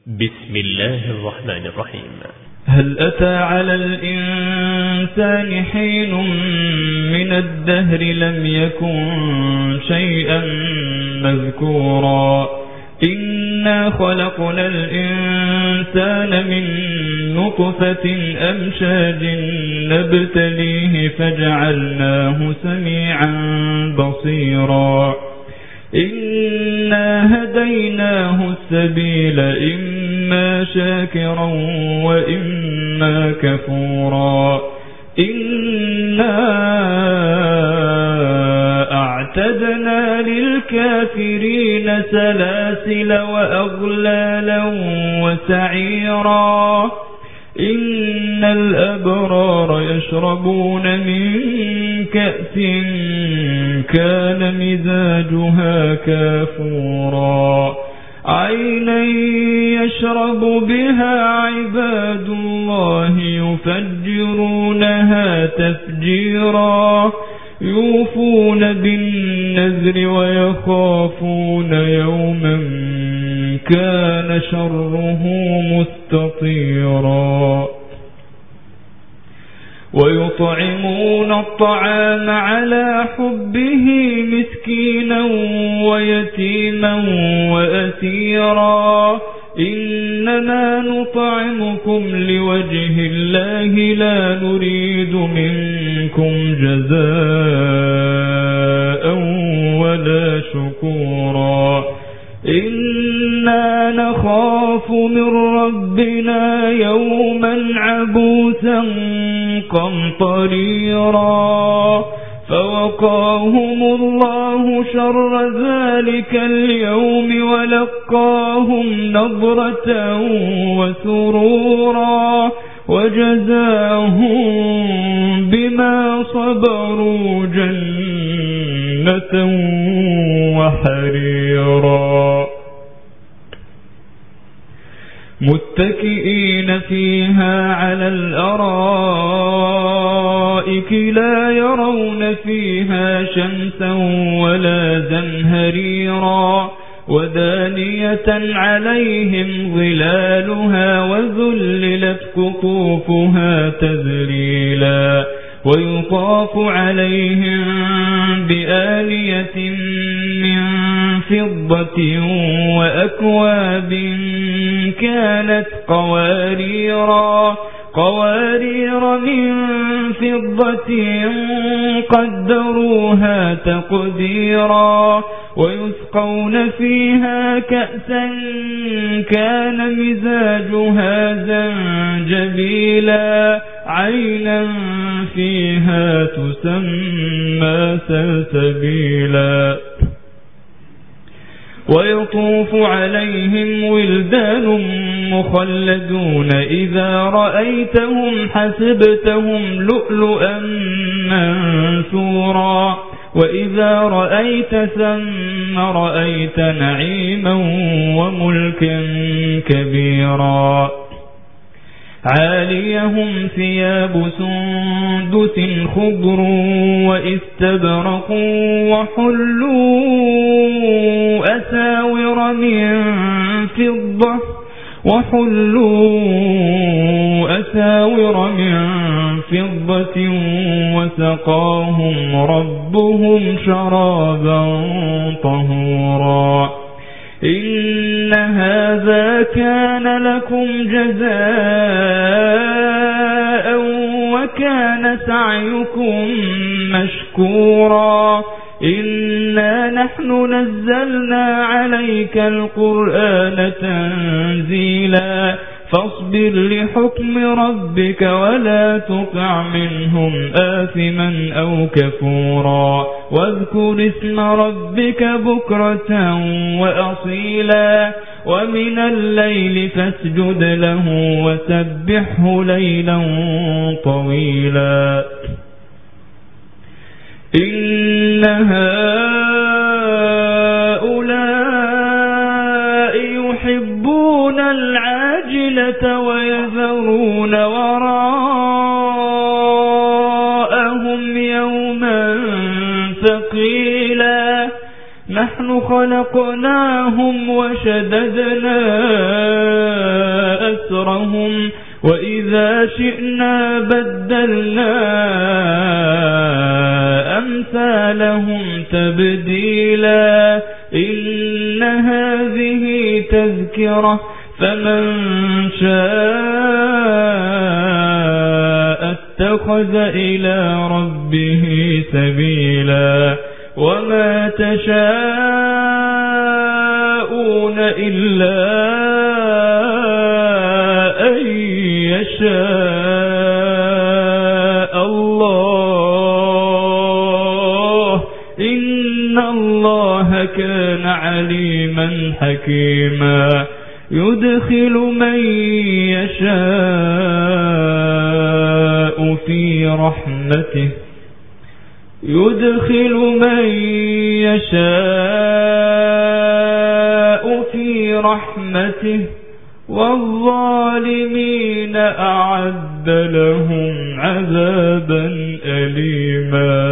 بسم الله الرحمن الرحيم. هل أتى على الإنسان حين من الدهر لم يكن شيئا مذكورا إنا خلقنا الإنسان من نطفة أمشاج نبتليه فجعلناه سميعا بصيرا إنا هديناه السبيل إما شاكرا وإما كفورا إنا أعتدنا للكافرين سلاسل وأغلالا وسعيرا إن الأبرار يشربون من كأس كان مزاجها كافورا عينا يشرب بها عباد الله يفجرونها تفجيرا يوفون بالنذر ويخافون يوما كان شره مستطيرا ويطعمون الطعام على حبه مسكينا ويتيما وأسيرا إنما نطعمكم لوجه الله لا نريد منكم جزاء ولا شكورا إنا نخاف من ربنا يوما عبوسا قمطريرا فوقاهم الله شر ذلك اليوم ولقاهم نضرة وسرورا وجزاهم بما صبروا جنة وحريرا متكئين فيها على الأرائك لا يرون فيها شمسا ولا زمهريرا ودانية عليهم ظلالها وذللت قطوفها تذليلا ويطاف عليهم بآنية من فضة وأكواب كانت قوارير من فضة قدروها تقديرا ويسقون فيها كأسا كان مزاجها زنجبيلا عينا فيها تسمى سلسبيلا ويطوف عليهم ولدان مخلدون إذا رأيتهم حسبتهم لؤلؤا منثورا وإذا رأيت ثم رأيت نعيما وملكا كبيرا عاليهم ثياب سندس خضر واستبرق وحلوا أساور من فضة وسقاهم ربهم شرابا طهورا إن هذا كان لكم جزاء وكان سعيكم مشكورا إنا نحن نزلنا عليك القرآن تنزيلا فاصبر لحكم ربك ولا تطع منهم آثما أو كفورا واذكر اسم ربك بكرة وأصيلا ومن الليل فاسجد له وسبحه ليلا طويلا إن هؤلاء يحبون العاجلة ويذرون وراءهم يوما ثقيلا نحن خلقناهم وشددنا أجورهم وإذا شئنا بدلنا أمثالهم تبديلا إن هذه تذكرة فمن شاء اتخذ إلى ربه سبيلا وما تشاءون إلا أن يشاء الله إن الله كان عليما حكيما يدخل من يشاء في رحمته والظالمين أعد لهم عذابا أليما